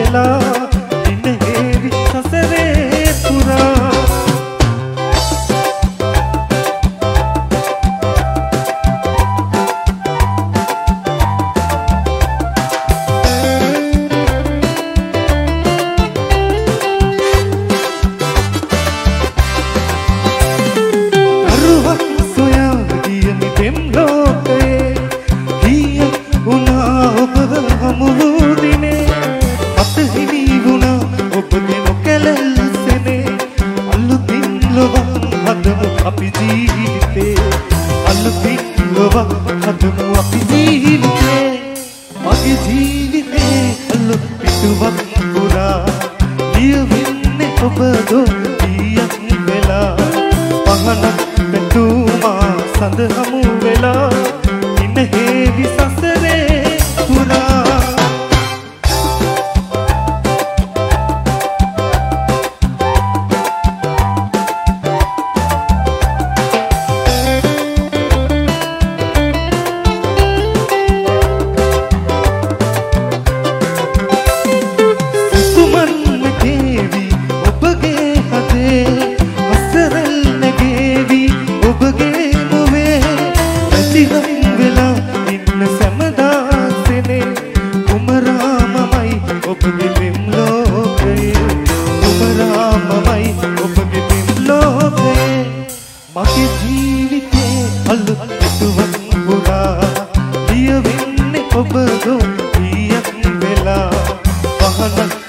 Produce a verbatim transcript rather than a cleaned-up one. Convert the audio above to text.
වෙලා ඉන්න හේවි සසරේ පුරා අපි ජීවිතේ අලුතින් ලොවක් හදමු අපි ජීවිතේ මගේ ජීවිතේ අලුත් පිටුවක් පුරා ලියවෙන්නේ ඔබ දොරියක් වෙලා පහනක් පැතුමා සඳ හමු වෙලා ඉන්න හේවි සසරේ පුරා මගේ ජීවිතේ අලුත් පිටුවක් පුරා ලියවෙන්නේ ඔබ දොරියක් වෙලා පහනක්